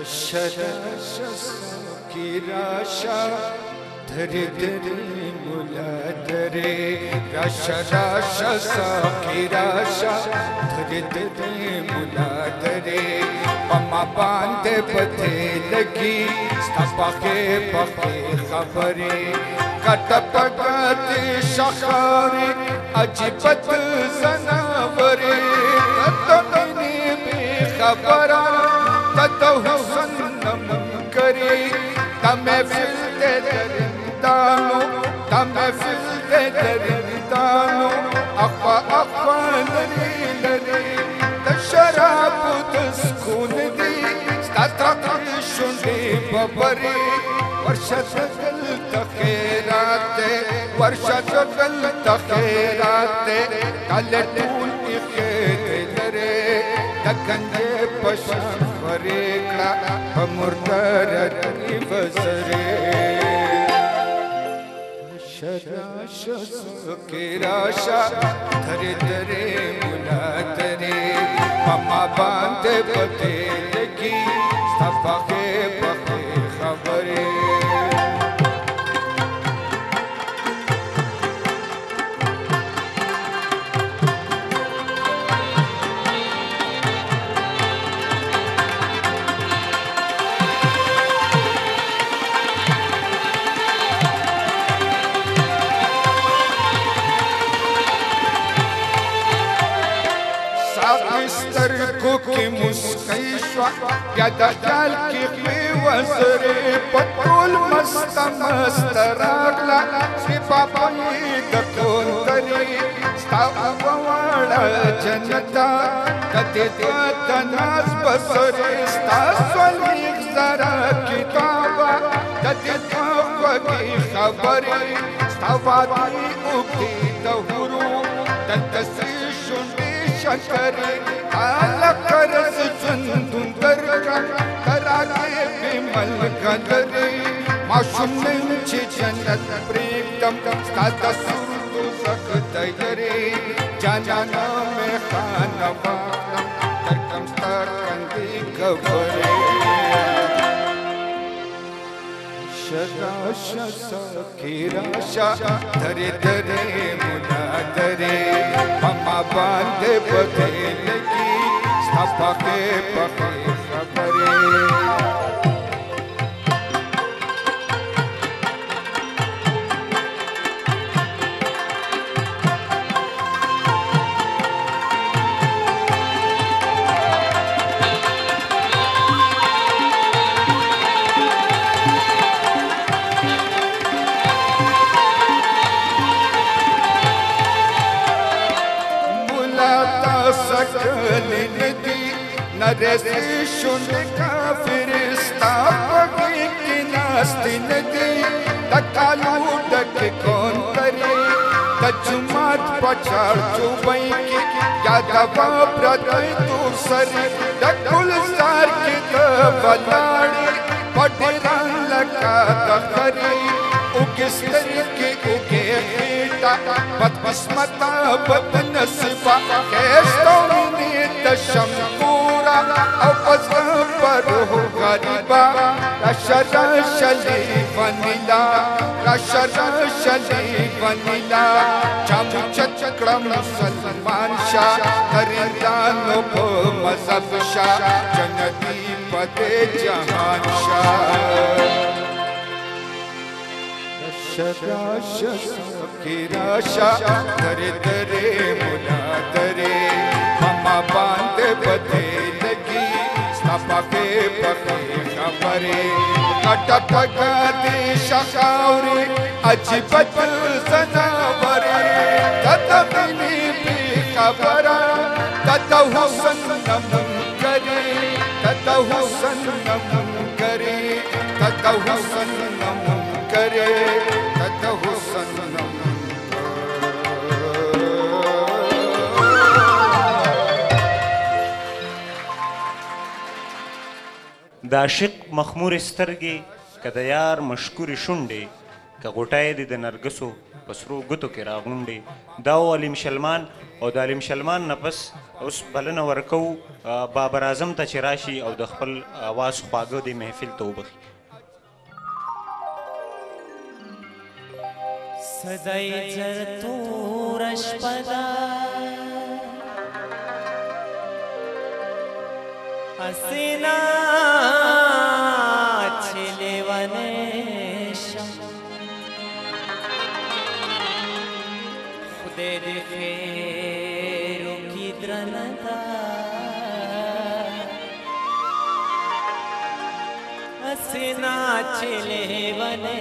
की राशा धरे धरे मुला धरे राशा राशा की राशा धरे धरे मुला धरे पमा बांधे बधे लगी पके पके खबरे कटपगति शखारी अजिबत जनावरे ततनी बेखबरा ततहु सन्नम करे तमे फिरते दरिंदानो तमे फिरते दरिंदानो अक्वा अक्वा नरी नरी तशराब तस्कून दी स्तातक शुंडी बबरी वर्षा जगल तखेराते वर्षा जगल तखेराते काले टूल इखे दरे तकंजे पशम फरेकड़ा हमर्दर निवसरे शराशा के राशा धरे धरे मुला धरे पमा बांधे बधे लगी पके पके खबरे की मुस्कैशवा या दजाल की बेवसरे पटोल मस्त मस्त रागला श्री बाबाई दकोन तरी स्थाववाड़ा जनता कते तनास बसरे स्तास्वलिक जरा किताबा कते की खबरे स्थावादी उक्ति दहुरु तंतसी शुंडी शकरे आला करस चंदुंदर का करागे बिमल गदरे माशुमंची जन्नत प्रेम स्ताता सुरु सकतयरे जाना में खानवा तरकम तरकंदी खबरे शराशा की राशा धरे धरे मुला धरे पमा बांधे बधे लगी पके पके खबरे नरेसी शुंड का फिरिस्ता पगी की नास्ती नदी तकालू डक कौन करे तजुमात पचार चुबई की यादवा प्रदय दूसरी डकुल सार की दबलाड़ी पटरान लगा दखरी उगिस्तर की उगे बेटा बदकिस्मता बदनसीबा कैसों ने तशम्पूरा अपस पर हो गरीबा रशरा शली वनीला रशरा शली वनीला चामू चचकड़ा मुसलमान शाह करिंदानो को मज़हब शाह जन्नती पदे जहान शाह शराशा की राशा धरे धरे मुला धरे पमा बांधे बधे लगी पके पके खबरे कटपगति शखारी अजिबत जनावरे ततनी बेखबरा ततहु सन्नम करे ततहु सन्नम करे ततहु सन्नम करे ततहु सन्नम د عاشق مخمور سترګې که د یار مشکورې شونډې که غوټۍ دې د نرګسو په سرو ګوتو کې راغونډې دا و علي مسلمان او د علي مسلمان نه پس اوس بلنه ورکو بابر اعظم ته چې راشي او د خپل اواز خواږه دې محفل ته وبخي. صدای زر تور شپه ده هسې چې لیونی شم خدای دې خیر وکړي درنه ده هسې چې لیونی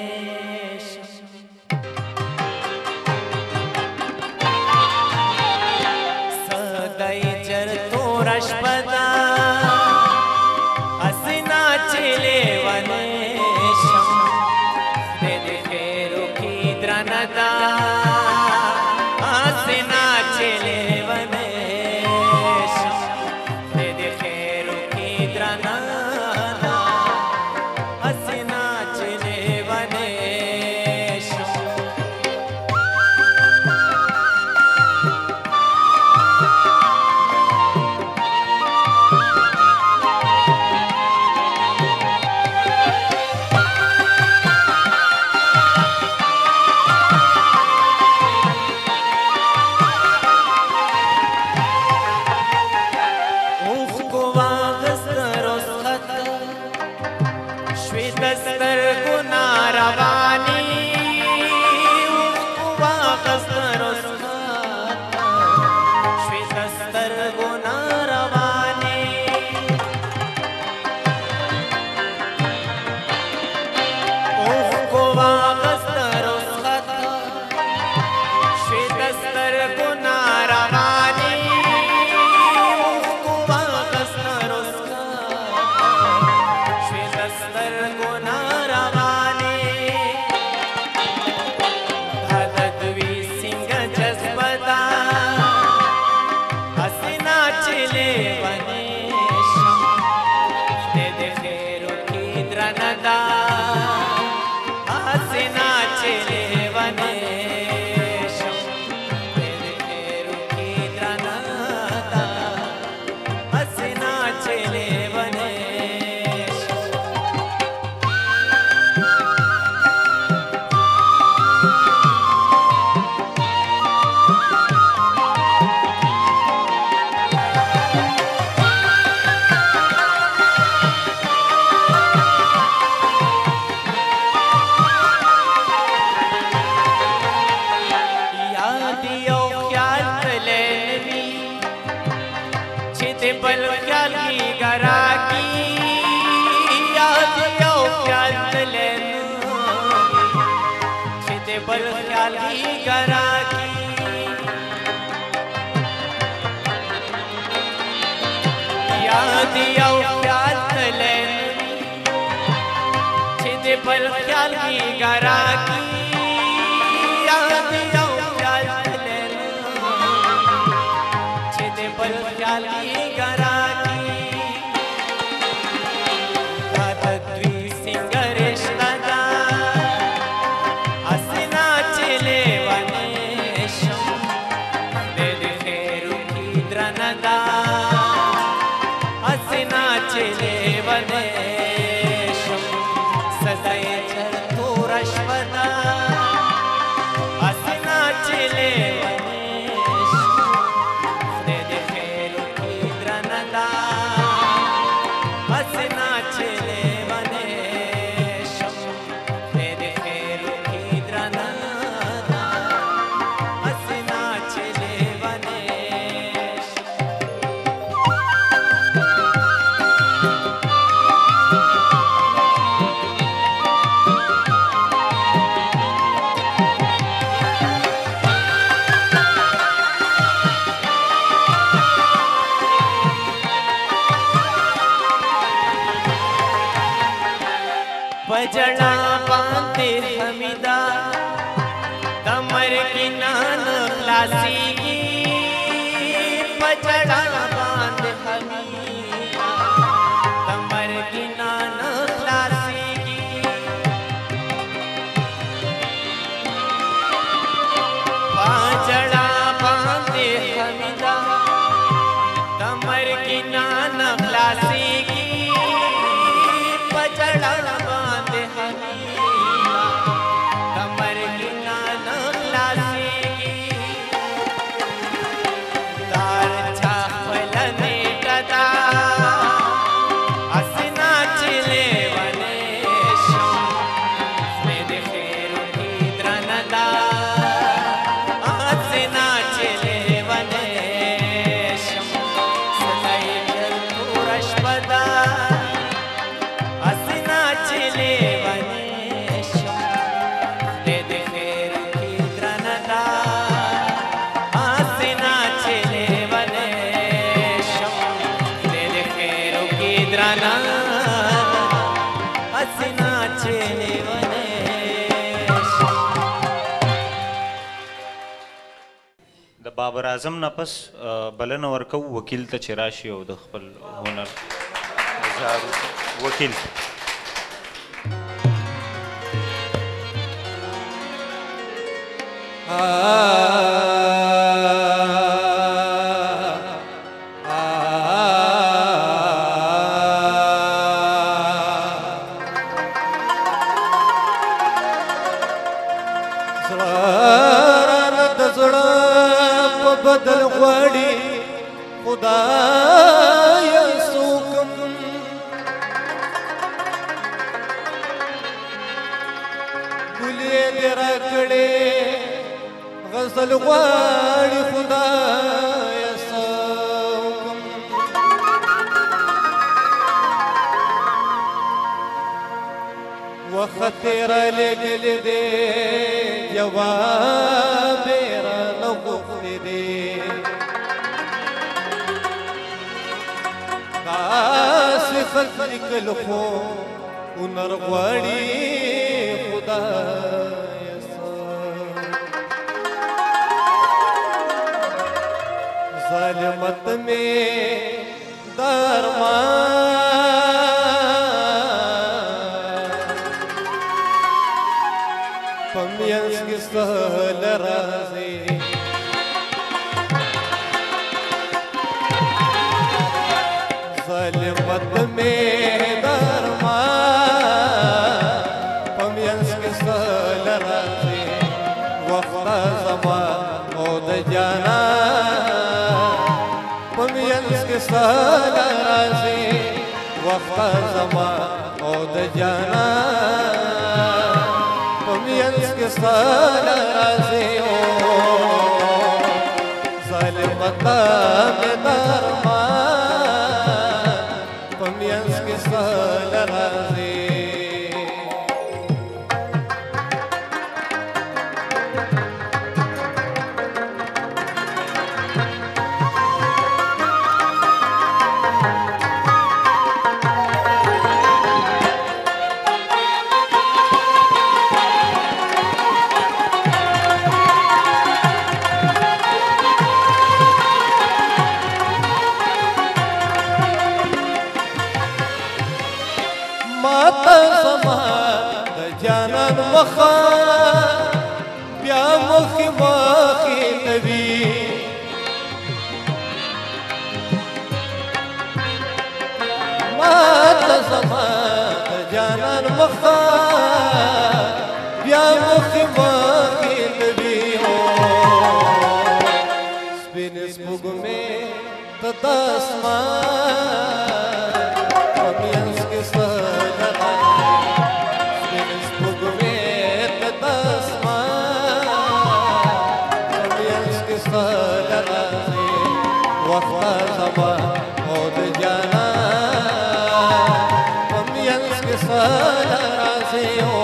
बजड़ा बांधे हमीदा कमर की नान खलासी की बजड़ा बांधे हमीदा कमर की नान खलासी की بابر اعظم نه پس بلنه ورکوو وکیل ته چې راشي او د خپل هنر اظهار وکړي. وکیل بدل غواړي خدای سوکم ګلې دې راکړې غزل غواړي خدای سوکم وخت تیرا لګلې دې جواب را نغوښتې دې داسې خلق لیکل خو هنر غواړي خدایه ظالمت مې درمان په منځ کې سهل راځي ظالمت میں درمان پمینس کے سہل رازی وقت زمان او د جانا پمینس کے سہل رازی وقت زمان او د جانا پمینس کے سہل رازی ظالمت میں درمان پمینس کے سہل رازی ماتا زما د جانان مخا بیا مخی مخی نوی ماتا زما د جانان مخا بیا مخی مخی نوی سپین سپوږمۍ ته د اسمان پمینس کې سهل وقت زمان او د جانا پمینس کے سہل رازی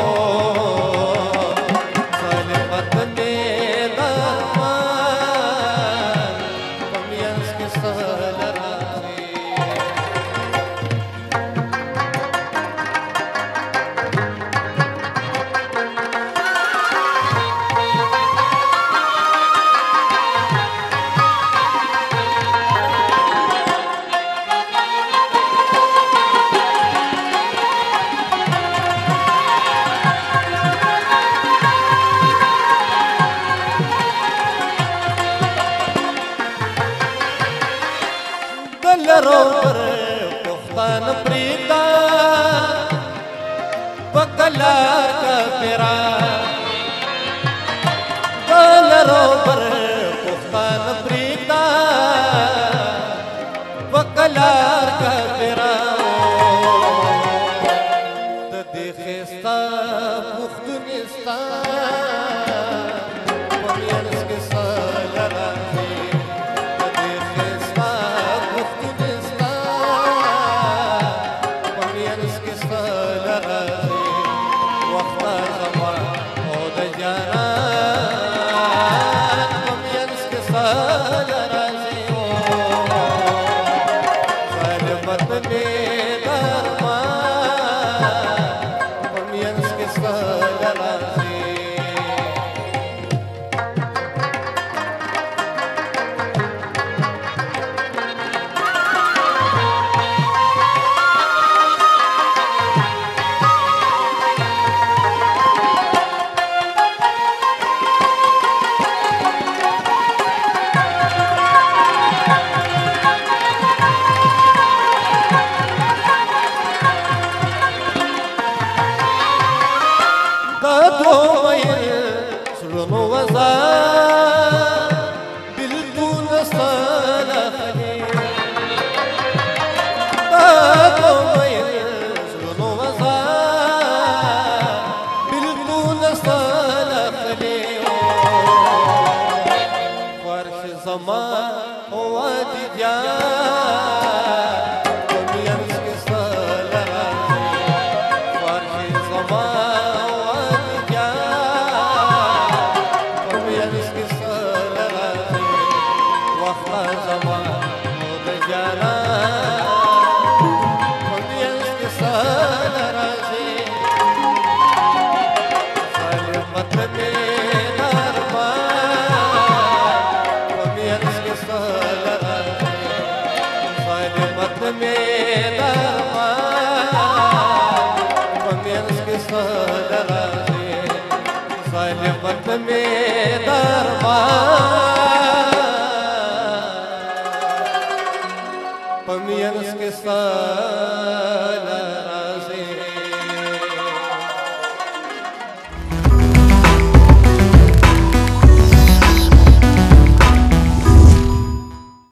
ظالمت میں درمان پمینس کے سہل رازی لرو پر پختان پریدا پکلا کا پیرا لرو پر پختان پریدا پکلا کا پیرا ددی خستا پختونستان پمینس کے سہل رازی وقت زمان او د جانا وادي ديار ومينس كسل راسي وارشي زمان وادي ديار ومينس كسل راسي وقت زمان ودجانا ومينس كسل راسي صالحة من أرمان ومينس كسل راسي صالحة من أرمان ومينس كسل راسي صالحة من أرمان ومينس كسل